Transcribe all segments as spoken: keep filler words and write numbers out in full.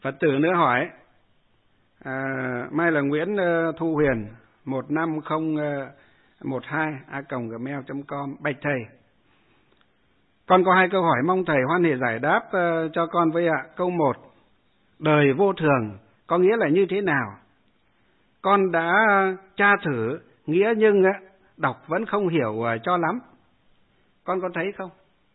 Phật tử nữa hỏi, à, mai là Nguyễn Thu Huyền, một năm không một hai a còng gmail chấm com. Bạch thầy, con có hai câu hỏi mong thầy hoan hỷ giải đáp uh, cho con với ạ. Câu một, đời vô thường có nghĩa là như thế nào? Con đã tra thử nghĩa nhưng uh, đọc vẫn không hiểu uh, cho lắm. Con có thấy không?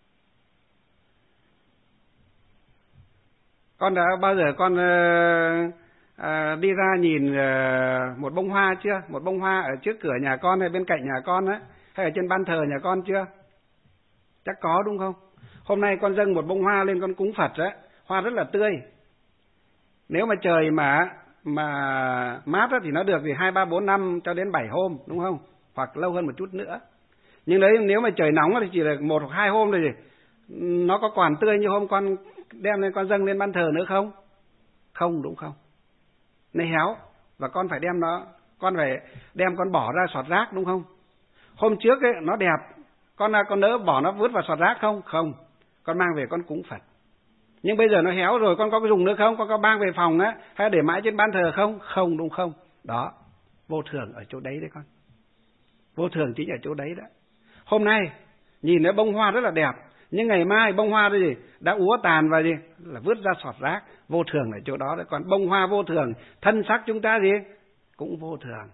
Con đã bao giờ con uh, uh, đi ra nhìn uh, một bông hoa chưa? Một bông hoa ở trước cửa nhà con hay bên cạnh nhà con á, hay ở trên ban thờ nhà con chưa? Chắc có đúng không? Hôm nay con dâng một bông hoa lên con cúng Phật á, hoa rất là tươi. Nếu mà trời mà mà mát á, thì nó được thì hai ba bốn năm cho đến bảy hôm đúng không? Hoặc lâu hơn một chút nữa. Nhưng đấy nếu mà trời nóng thì chỉ là một hoặc hai hôm thôi gì. Nó có còn tươi như hôm con đem lên con dâng lên ban thờ nữa không? Không đúng không? Nó héo và con phải đem nó, con phải đem con bỏ ra sọt rác đúng không? Hôm trước ấy nó đẹp, con con nỡ bỏ nó vứt vào sọt rác không? Không. Con mang về con cúng Phật. Nhưng bây giờ nó héo rồi, con có dùng nữa không? Con có mang về phòng á, hay để mãi trên ban thờ không? Không đúng không? Đó, vô thường ở chỗ đấy đấy con. Vô thường chính ở chỗ đấy đó. Hôm nay nhìn thấy bông hoa rất là đẹp, nhưng ngày mai bông hoa đó gì đã úa tàn và gì là vứt ra sọt rác. Vô thường ở chỗ đó đấy. Còn bông hoa vô thường, thân xác chúng ta gì cũng vô thường.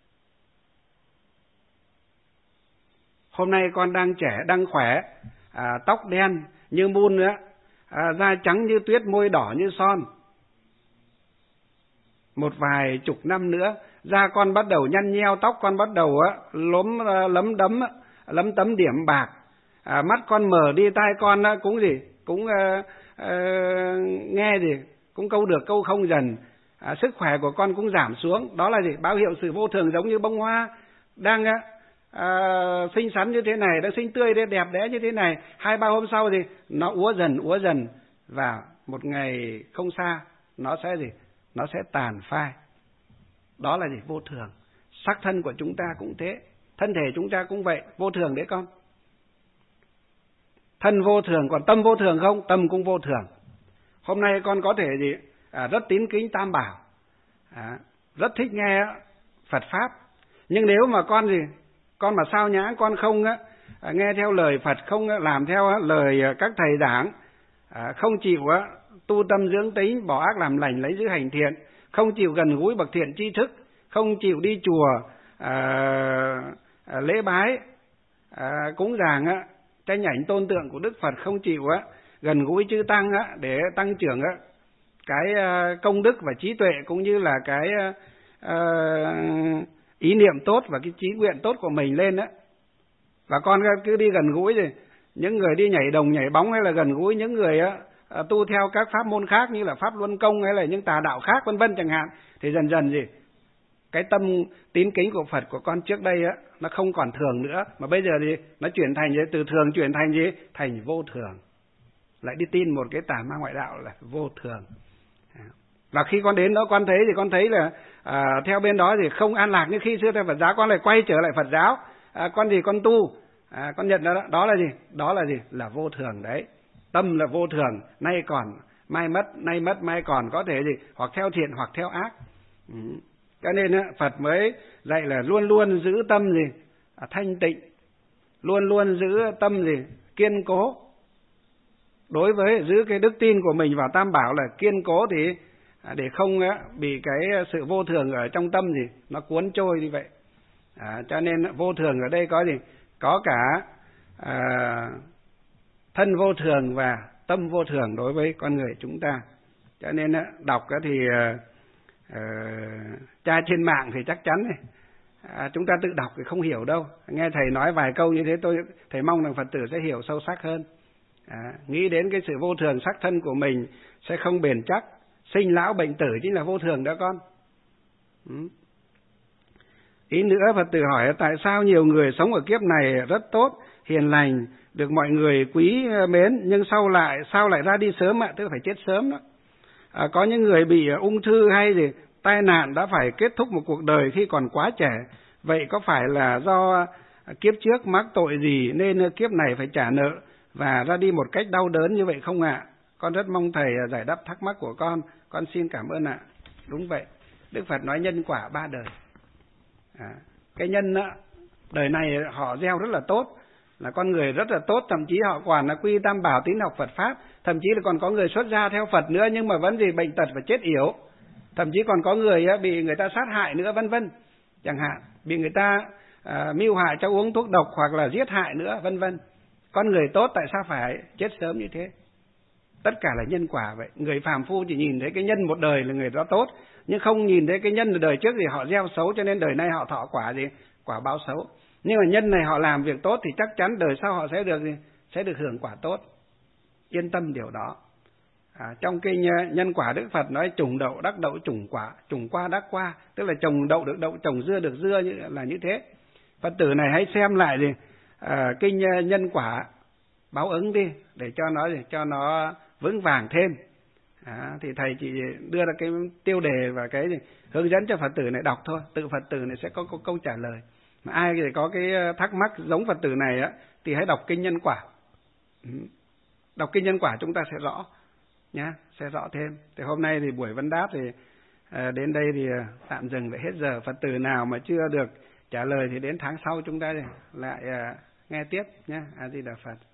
Hôm nay con đang trẻ, đang khỏe, à, tóc đen như mun nữa, à, da trắng như tuyết, môi đỏ như son. Một vài chục năm nữa, da con bắt đầu nhăn nheo, tóc con bắt đầu á lốm lấm đấm, lấm tấm điểm bạc, à, mắt con mờ đi, tai con á, cũng gì, cũng à, à, nghe gì, cũng câu được câu không dần, à, sức khỏe của con cũng giảm xuống. Đó là gì? Báo hiệu sự vô thường, giống như bông hoa đang á, À, xinh xắn như thế này, đang xinh tươi đẹp đẽ như thế này, hai ba hôm sau thì nó úa dần úa dần và một ngày không xa nó sẽ gì nó sẽ tàn phai. Đó là gì? Vô thường. Sắc thân của chúng ta cũng thế, thân thể chúng ta cũng vậy, vô thường đấy con. Thân vô thường, còn tâm vô thường không? Tâm cũng vô thường. Hôm nay con có thể gì à, rất tín kính Tam Bảo, à, rất thích nghe Phật pháp, nhưng nếu mà con gì con mà sao nhãng, con không á, nghe theo lời Phật, không làm theo á, lời các thầy giảng, à, không chịu á, tu tâm dưỡng tính, bỏ ác làm lành, lấy giữ hành thiện, không chịu gần gũi bậc thiện tri thức, không chịu đi chùa à, à, lễ bái, à, cúng dường á, tranh ảnh tôn tượng của Đức Phật, không chịu á, gần gũi chư tăng á, để tăng trưởng á, cái à, công đức và trí tuệ, cũng như là cái à, à, ý niệm tốt và cái chí nguyện tốt của mình lên đó. Và con cứ đi gần gũi thì những người đi nhảy đồng nhảy bóng, hay là gần gũi những người á, tu theo các pháp môn khác như là pháp luân công hay là những tà đạo khác vân vân chẳng hạn, thì dần dần gì cái tâm tín kính của Phật của con trước đây á, nó không còn thường nữa, mà bây giờ thì nó chuyển thành gì? Từ thường chuyển thành gì? Thành vô thường. Lại đi tin một cái tà ma ngoại đạo là vô thường. Và khi con đến đó con thấy thì con thấy là à, theo bên đó thì không an lạc như khi xưa theo Phật giáo, con lại quay trở lại Phật giáo, à, con gì con tu, à, con nhận đó, đó là gì? Đó là gì? Là vô thường đấy. Tâm là vô thường, nay còn mai mất, nay mất mai còn, có thể gì hoặc theo thiện hoặc theo ác. Ừ. Cho nên á, Phật mới dạy là luôn luôn giữ tâm gì à, thanh tịnh, luôn luôn giữ tâm gì kiên cố. Đối với giữ cái đức tin của mình vào Tam Bảo là kiên cố, thì để không á, bị cái sự vô thường ở trong tâm gì nó cuốn trôi như vậy. À, cho nên vô thường ở đây có gì? Có cả à, thân vô thường và tâm vô thường đối với con người chúng ta. Cho nên á, đọc thì à, à, tra trên mạng thì chắc chắn này, à, chúng ta tự đọc thì không hiểu đâu. Nghe thầy nói vài câu như thế, tôi thầy mong rằng Phật tử sẽ hiểu sâu sắc hơn. À, nghĩ đến cái sự vô thường sắc thân của mình sẽ không bền chắc. Sinh lão bệnh tử chính là vô thường đó con. Ừ. Ý nữa, Phật tử hỏi tại sao nhiều người sống ở kiếp này rất tốt, hiền lành, được mọi người quý mến, nhưng sau lại sao lại ra đi sớm ạ? Tức là phải chết sớm đó. À, có những người bị ung thư hay gì tai nạn đã phải kết thúc một cuộc đời khi còn quá trẻ. Vậy có phải là do kiếp trước mắc tội gì nên kiếp này phải trả nợ và ra đi một cách đau đớn như vậy không ạ? Con rất mong thầy giải đáp thắc mắc của con. Con xin cảm ơn ạ. Đúng vậy. Đức Phật nói nhân quả ba đời. À, cái nhân á, đời này họ gieo rất là tốt, là con người rất là tốt, thậm chí họ còn là quy tam bảo, tín học Phật pháp, thậm chí là còn có người xuất gia theo Phật nữa, nhưng mà vẫn vì bệnh tật và chết yểu. Thậm chí còn có người á, bị người ta sát hại nữa, vân vân, chẳng hạn, bị người ta à, mưu hại cho uống thuốc độc hoặc là giết hại nữa, vân vân. Con người tốt tại sao phải chết sớm như thế? Tất cả là nhân quả vậy. Người phàm phu chỉ nhìn thấy cái nhân một đời là người đó tốt, nhưng không nhìn thấy cái nhân đời trước thì họ gieo xấu, cho nên đời này họ thọ quả gì? Quả báo xấu. Nhưng mà nhân này họ làm việc tốt thì chắc chắn đời sau họ sẽ được sẽ được hưởng quả tốt. Yên tâm điều đó. À, trong kinh nhân quả Đức Phật nói trùng đậu đắc đậu, trùng quả trùng qua đắc qua, tức là trồng đậu được đậu, trồng dưa được dưa, như là như thế. Phật tử này hãy xem lại gì à, kinh nhân quả báo ứng đi, để cho nó cho nó vững vàng thêm. À, thì thầy chỉ đưa ra cái tiêu đề và cái hướng dẫn cho Phật tử này đọc thôi, tự Phật tử này sẽ có, có câu trả lời. Mà ai thì có cái thắc mắc giống Phật tử này á, thì hãy đọc kinh nhân quả. Ừ. Đọc kinh nhân quả chúng ta sẽ rõ nhá, sẽ rõ thêm. Thì hôm nay thì buổi vấn đáp thì à, đến đây thì tạm dừng, lại hết giờ. Phật tử nào mà chưa được trả lời thì đến tháng sau chúng ta lại à, nghe tiếp nhé. A Di Đà Phật.